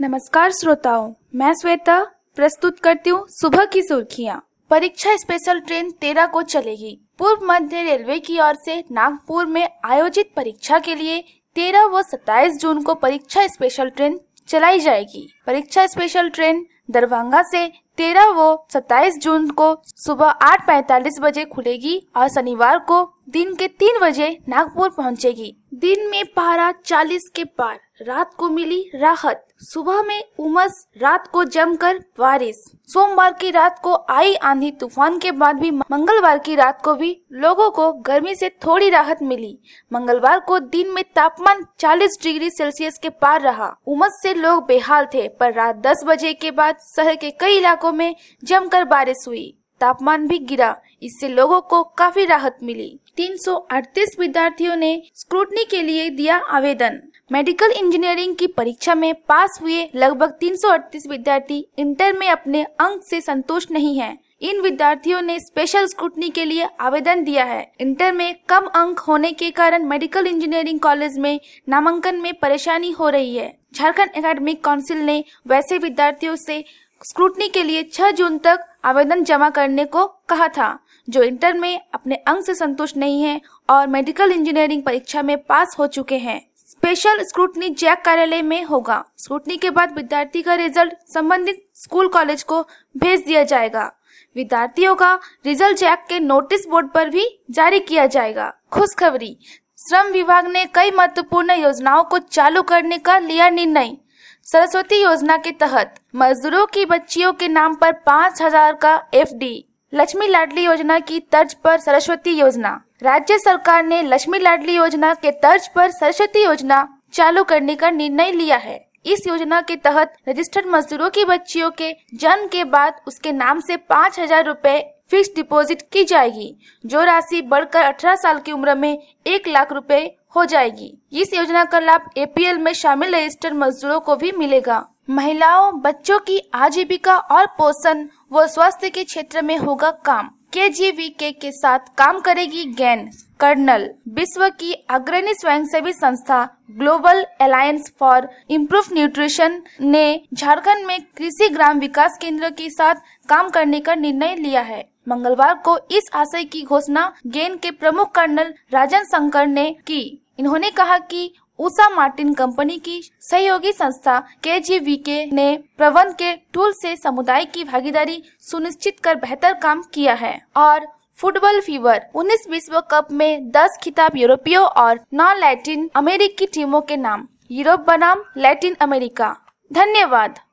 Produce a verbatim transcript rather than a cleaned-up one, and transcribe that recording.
नमस्कार श्रोताओं, मैं श्वेता प्रस्तुत करती हूँ सुबह की सुर्खियाँ। परीक्षा स्पेशल ट्रेन तेरह को चलेगी। पूर्व मध्य रेलवे की ओर से नागपुर में आयोजित परीक्षा के लिए तेरह व सत्ताईस जून को परीक्षा स्पेशल ट्रेन चलाई जाएगी। परीक्षा स्पेशल ट्रेन दरभंगा से तेरह व सत्ताईस जून को सुबह आठ पैंतालीस बजे खुलेगी और शनिवार को दिन के तीन बजे नागपुर पहुंचेगी। दिन में पारा चालीस के पार, रात को मिली राहत। सुबह में उमस, रात को जमकर बारिश। सोमवार की रात को आई आंधी तूफान के बाद भी मंगलवार की रात को भी लोगों को गर्मी से थोड़ी राहत मिली। मंगलवार को दिन में तापमान चालीस डिग्री सेल्सियस के पार रहा। उमस से लोग बेहाल थे, पर रात दस बजे के बाद शहर के कई इलाकों में जमकर बारिश हुई। तापमान भी गिरा, इससे लोगों को काफी राहत मिली। तीन सौ अड़तीस विद्यार्थियों ने स्क्रूटनी के लिए दिया आवेदन। मेडिकल इंजीनियरिंग की परीक्षा में पास हुए लगभग तीन सौ अड़तीस विद्यार्थी इंटर में अपने अंक से संतुष्ट नहीं हैं। इन विद्यार्थियों ने स्पेशल स्क्रूटनी के लिए आवेदन दिया है। इंटर में कम अंक होने के कारण मेडिकल इंजीनियरिंग कॉलेज में नामांकन में परेशानी हो रही है। झारखंड एकेडमिक काउंसिल ने वैसे विद्यार्थियों से स्क्रूटनी के लिए छह जून तक आवेदन जमा करने को कहा था, जो इंटर में अपने अंक से संतुष्ट नहीं है और मेडिकल इंजीनियरिंग परीक्षा में पास हो चुके हैं। स्पेशल स्क्रूटनी जैक कार्यालय में होगा। स्क्रूटनी के बाद विद्यार्थी का रिजल्ट संबंधित स्कूल कॉलेज को भेज दिया जाएगा। विद्यार्थियों का रिजल्ट जैक के नोटिस बोर्ड पर भी जारी किया जाएगा। खुशखबरी, श्रम विभाग ने कई महत्वपूर्ण योजनाओं को चालू करने का लिया निर्णय। सरस्वती योजना के तहत मजदूरों की बच्चियों के नाम पर पाँच हजार का एफ डी। लक्ष्मी लाडली योजना की तर्ज पर सरस्वती योजना। राज्य सरकार ने लक्ष्मी लाडली योजना के तर्ज पर सरस्वती योजना चालू करने का निर्णय लिया है। इस योजना के तहत रजिस्टर्ड मजदूरों की बच्चियों के जन्म के बाद उसके नाम से पाँच हजार रूपए फिक्स डिपॉजिट की जाएगी, जो राशि बढ़कर अठारह साल की उम्र में एक लाख रुपए हो जाएगी। इस योजना का लाभ ए पी एल में शामिल रजिस्टर्ड मजदूरों को भी मिलेगा। महिलाओं, बच्चों की आजीविका और पोषण व स्वास्थ्य के क्षेत्र में होगा काम। के जी वी के के साथ काम करेगी गैन। कर्नल, विश्व की अग्रणी स्वयंसेवी संस्था Global Alliance for Improve Nutrition ने झारखंड में कृषि ग्राम विकास केंद्र के साथ काम करने का निर्णय लिया है। मंगलवार को इस आशय की घोषणा गेन के प्रमुख कर्नल राजन शंकर ने की। इन्होंने कहा कि उषा मार्टिन कंपनी की सहयोगी संस्था के जी वी के ने प्रबंध के टूल से समुदाय की भागीदारी सुनिश्चित कर बेहतर काम किया है। और फुटबॉल फीवर उन्नीस विश्व कप में दस खिताब यूरोपीय और नौ लैटिन अमेरिकी टीमों के नाम। यूरोप बनाम लैटिन अमेरिका। धन्यवाद।